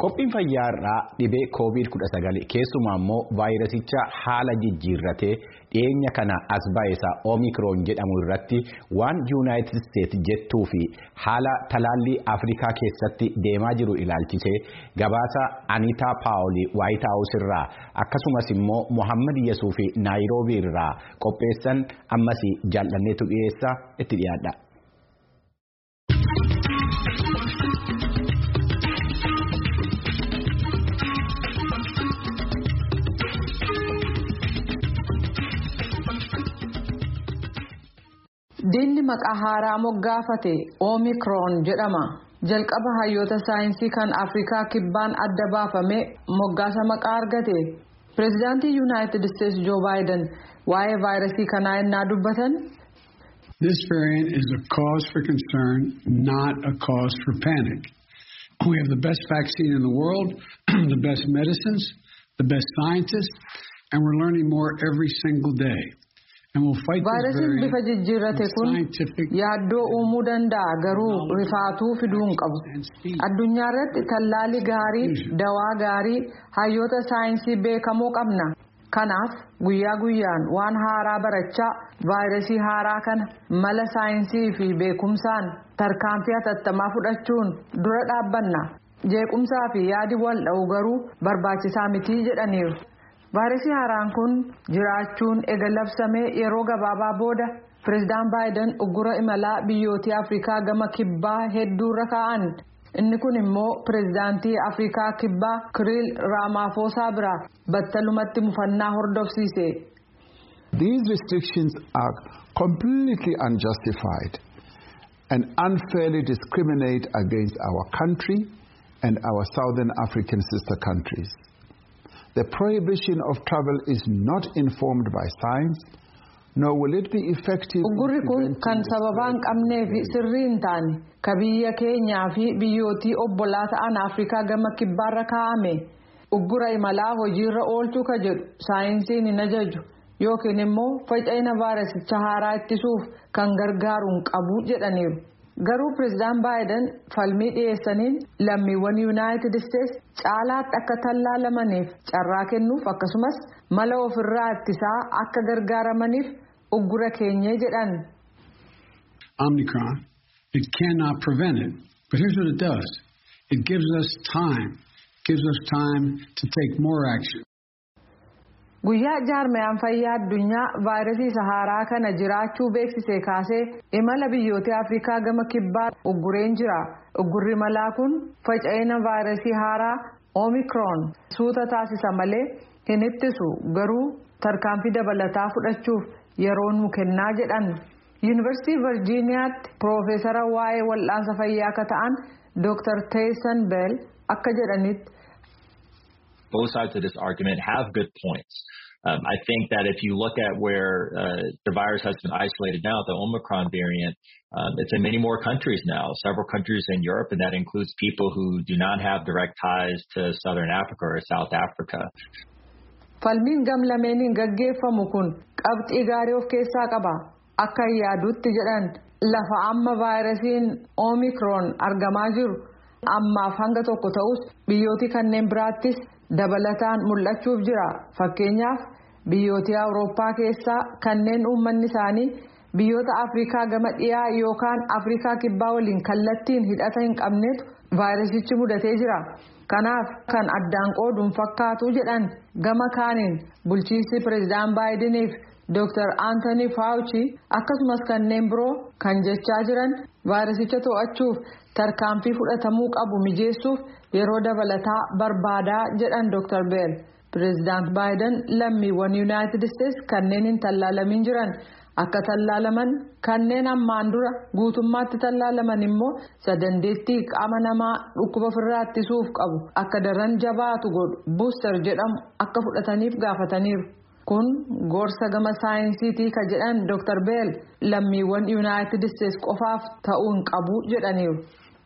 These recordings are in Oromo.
Qophiin fayyaarraa dhibee COVID-19 keessumaa immoo vaayirasicha haala jijjiirratee dhiyeenya kana as ba'eessa Omicron jedhamu irratti waan United States jettuu fi haala talaallii Afrikaa keessatti deemaa jiru ilaalchisee gabaasa Anita Paawul White House irraa akkasumas immoo Mohammad Yesuu fi Naayiroobii irraa qopheessan ammas jaallanneetu dhiyeessa itti dhiyaadha. Dinni maqaa haaraa moggaafate Omicron jedhama. Jalqaba hayyoota saayinsii kan Afrikaa kibbaan adda baafame moggaasa maqaa argate. Pireezidaantii United States Joe Biden waa'ee vaayirasii kanaa innaa dubbatan. This variant is a cause for concern, not a cause for panic. We have the best vaccine in the world, the best medicines, the best scientists, and we're learning more every single day. Vaayirasiin bifa jijjiirrate kun yaaddoo uumuu danda'a garuu rifaatuu fiduu hin qabu. Addunyaa irratti tallaalii gaarii, dawaa gaarii, hayyoota saayinsii beekamoo qabna. Kanaaf guyyaa guyyaan waan haaraa barachaa vaayirasii haaraa kana mala saayinsii fi beekumsaan tarkaanfii hatattamaa fudhachuun dura dhaabbanna. Jeequmsaa fi yaadi wal dha'u garuu barbaachisaa miti jedhaniiru. Vaayirasii haaraan kun jiraachuun ega labsamee yeroo gabaabaa booda Pireezidaan Baayiden uggura imalaa biyyoota Afrikaa gama kibbaa hedduurra kaa'an. Inni kun immoo Pireezidaantii Afrikaa kibbaa Cyril Ramaphosa biraa battalumatti mufannaa hordofsiise. These restrictions are completely unjustified and unfairly discriminate against our country and our Southern African sister countries. The prohibition of travel is not informed by science, nor will it be effective. Uggurri kun kan sababaan qabnee fi sirrii hin taane ka biyya keenyaa fi biyyootii obbolaa ta'an Afrikaa gama kibbaarra kaa'ame. Uggura imalaa hojiirra oolchuu ka jedhu saayinsiin hin ajaju yookiin immoo faca'ina vaayirasicha haaraa ittisuuf kan gargaaru hin qabu jedhaniiru. Garuu Pireezidaan Baayiden falmii dhiyeessaniin lammiiwwan United States caalaatti akka tallaalamaniif carraa kennuuf akkasumas mala ofirraa ittisaa akka gargaaramaniif uggura keenyee jedhan. Omicron, it cannot prevent it, but here's what it does. It gives us time to take more action. Guyyaa jaarmayaan fayyaa addunyaa vaayirasii haaraa kana jiraachuu beeksisee kaasee imala biyyoota Afrikaa gama kibbaa uggureen jira. Uggurri malaa kun faca'ina vaayirasii haaraa Omicron suuta taasisa malee hin ittisu garuu tarkaanfii dabalataa fudhachuuf yeroo nu kennaa jedhan. Yuunivarsiitii Virgiiniyaatti Piroofeesara waa'ee wal'aansa fayyaa akka ta'an Dr. Tyson Bell akka jedhanitti. Both sides of this argument have good points. I think that if you look at where the virus has been isolated now, the Omicron variant, it's in many more countries now, several countries in Europe, and that includes people who do not have direct ties to Southern Africa or South Africa. Falmiin gamlameeniin gaggeeffamu kun qabxii gaarii of keessaa qaba. Akka yaadutti jedhan lafa amma vaayirasiin Omicron argamaa jiru ammaaf hanga tokko ta'us biyyooti kanneen biraattis dabalataan mul'achuuf jira. Fakkeenyaaf biyyoota Awurooppaa keessaa kanneen uummanni isaanii biyyoota Afrikaa gama dhiyaa yookaan Afrikaa kibbaa waliin kallattiin hidhata hin qabnetu vaayirasichi mudatee jira. Kanaaf kan addaan qooduun fakkaatu jedhan gama kaaniin bulchiinsi Pireezidaan Baayideniif Dr. Anthony Fauci akkasumas kanneen biroo kan jechaa jiran vaayirasicha to'achuuf tarkaanfii fudhatamuu qabu mijeessuuf yeroo dabalataa barbaadaa jedhan Dr. Bell. Pireezidaant Baayiden lammiiwwan United States kanneen hin tallaalamin jiran akka tallaalaman kanneen ammaan dura guutummaatti tallaalaman immoo dandeettii qaama namaa dhukkuba ofirraa ittisuuf qabu akka daran jabaatu godhu booster jedhamu akka fudhataniif gaafataniiru. Kun gorsa gama saayinsiitii ka jedhan Dr. Bell lammiiwwan United States qofaaf ta'uu hin qabu jedhaniiru.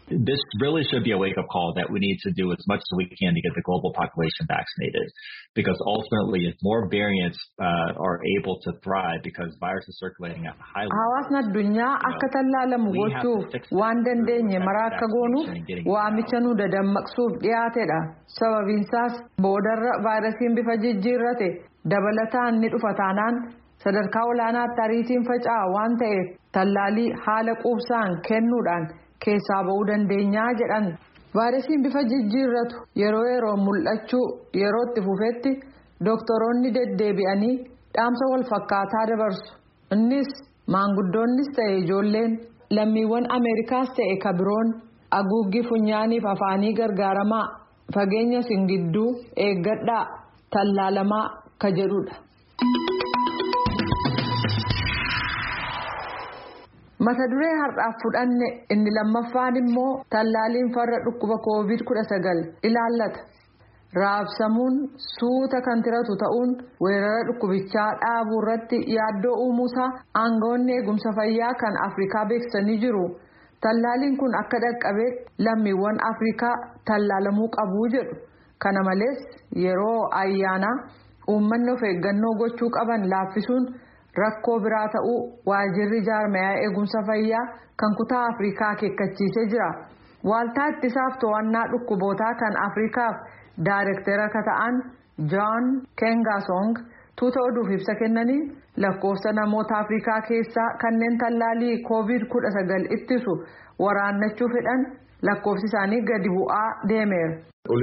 This really should be a wake-up call that we need to do as much as we can to get the global population vaccinated, because ultimately, if more variants are able to thrive because virus is circulating at a high level. Hawaasni addunyaa akka tallaalamu gochuuf waan dandeenye maraa akka goonuuf waamicha nu dadammaqsuuf dhiyaatedha. Sababiinsaas boodarra vaayirasiin bifa jijjiirrate dabalataan ni dhufa taanaan sadarkaa olaanaatti ariitiin faca'aa waan ta'eef tallaalii haala quubsaan kennuudhaan keessaa ba'uu dandeenyaa jedhan. Vaayirasiin bifa jijjiirratu yeroo mul'achuu yeroo itti fufetti doktoroonni deddeebi'anii dhaamsa wal fakkaataa dabarsu. Innis maanguddoonnis ta'e ijoolleen lammiiwwan Ameerikaas ta'e kabiroon haguuggii funyaaniif afaanii gargaaramaa fageenya isin gidduu eeggadhaa tallaalamaa ka jedhudha. Mata duree har'aaf fudhanne inni lammaffaan immoo tallaaliin farra dhukkuba COVID-19 ilaallata. Raabsamuun suuta kan tiratu ta'uun weerara dhukkubichaa dhaabuu irratti yaaddoo uumuusaa aangawoonni eegumsa fayyaa kan Afrikaa beeksisanii jiru. Tallaaliin kun akka dhaqqabee lammiiwwan Afrikaa tallaalamuu qabu jedhu. Kana malees yeroo ayyaanaa uummanni of eeggannoo gochuu qaban laaffisuun rakkoo biraa ta'uu waajjirri jaarmayaa eegumsa fayyaa kan kutaa Afrikaa akeekkachiisee jira. Waaltaa ittisaaf to'annaa dhukkubootaa kan Afrikaaf daayirektara akka ta'an John Kengasong tuuta oduuf ibsa kennanii lakkoofsa namoota Afrikaa keessaa kanneen tallaalii COVID-19 ittisu waraannachuu fedhan lakkoofsi isaanii gadi bu'aa deemeera. Only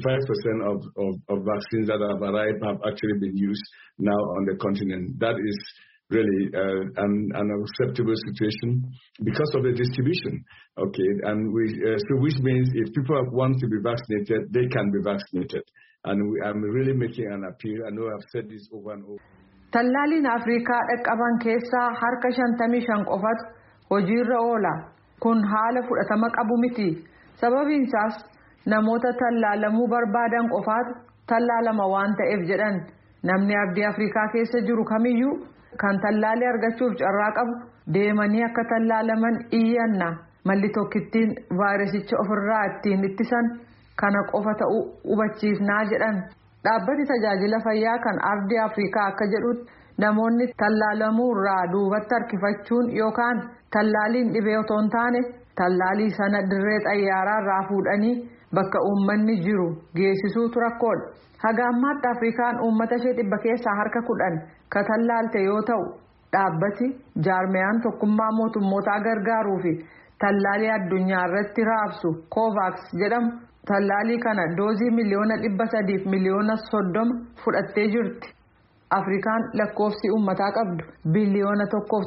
55% of vaccines that have arrived have actually been used now on the continent. That is really an unacceptable situation because of the distribution. Okay, and so which means if people want to be vaccinated, they can be vaccinated. And I'm really making an appeal. I know I've said this over and over. Tallaaliin Afrikaa dhaqqaban keessaa harka 55 qofatu hojiirra oola. Kun haala fudhatama qabu miti. Sababiinsaas namoota tallaalamuu barbaadan qofaatu tallaalama waan ta'eef jedhan. Namni abdii Afrikaa keessa jiru kamiyyuu kan tallaalii argachuuf carraa qabu deemanii akka tallaalaman iyyanna. Malli tokkittiin vaayirasicha ofirraa ittiin ittisan kana qofa ta'uu hubachiisnaa jedhan. Dhaabbati tajaajila fayyaa kan ardii Afrikaa akka jedhutti namoonni tallaalamuu irraa duubatti harkifachuun yookaan tallaaliin dhibee otoo hin taane tallaalii sana dirree xayyaaraa irraa fuudhanii bakka uummanni jiru geessisuutu rakkoodha. Haga ammaatti Afrikaan uummata ishee 100 keessaa harka 10 ka tallaalte yoo ta'u dhaabbati jaarmayaan tokkummaa mootummootaa gargaaruu fi tallaalii addunyaa irratti raabsu COVAX jedhamu tallaalii kana doozii miliyoona 300 fi miliyoona 30 fudhattee jirti. Afrikaan lakkoofsi uummataa qabdu biliyoona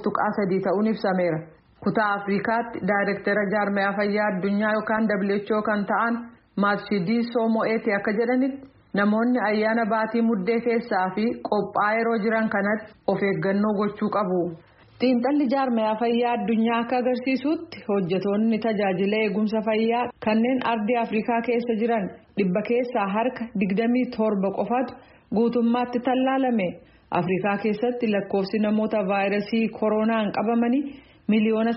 1.3 ta'uun ibsameera. Kutaa Afrikaatti daayirektara jaarmayaa fayyaa addunyaa yookaan WHO kan ta'an Matshidiso Mo'eeti akka jedhanitti namoonni ayyaana baatii muddee keessaa fi qophaa yeroo jiran kanatti of eeggannoo gochuu qabu. Xiinxalli jaarmayaa fayyaa addunyaa akka agarsiisutti hojjetoonni tajaajila eegumsa fayyaa kanneen ardii Afrikaa keessa jiran 100 keessaa harka 27 qofatu guutummaatti tallaalame. Afrikaa keessatti lakkoofsi namoota vaayirasii koronaan qabamanii miliyoona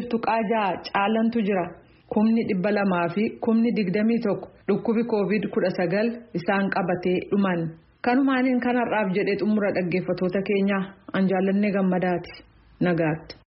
8.6 caalantu jira. 200,000 fi 21 dhukkubi COVID-19 isaan qabatee dhuman. Kanumaaniin kanarraaf jedhee xumura dhaggeeffatoota keenyaa an jaallannee gammadaati. Nagaatti.